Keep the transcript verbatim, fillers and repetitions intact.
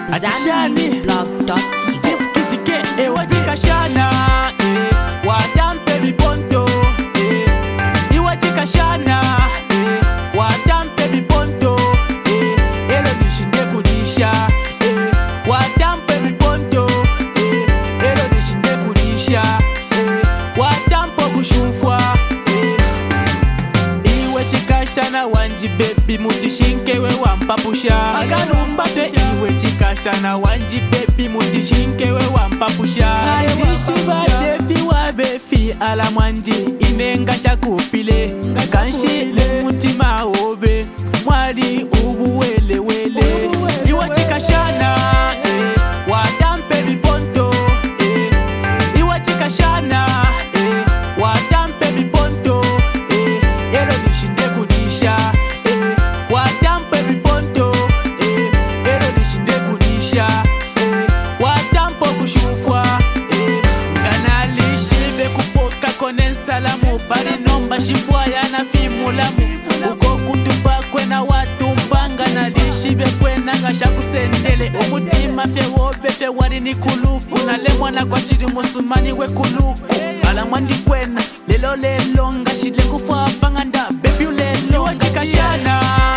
Zanmusic blog dot c o. Tifkitike ewatikashana eh, wadampe biponto eh, iwatikashana eh, wadampe biponto eh, elo nishinde kudisha eh, wadampe biponto eh, elo nishinde kudisha eh, wadampo kushufwa eh, iwatikashana wanji baby mutishinkewe wampapusha akanumbape iwatikashana wanji baby mutishinkewe wampapusha ndishibatefi wabefi ala mwandi inenga shakupile kanshile mutima obe mwali ubuwelewele iwatikashana eh, wadampe biponto eh, iwatikashana eh, wadampe biponto eh, elo nishinde kudisha eh, wadampe biponto eh, elo nishinde kudisha eh, wadampo kushufwa eh, kanalishibe kupoka kone nsalamu bari nomba shifwa yana fimulamu uko kutupa kwena watu mpanga nalishibe kwena ngasha kusendele umutima fye wobe fye wari ni kuluku nalemwana kwa chiri musumani we kuluku ala mwandi kwena lelo lelo ngashile kufwa panganda baby ulelo iwatikashana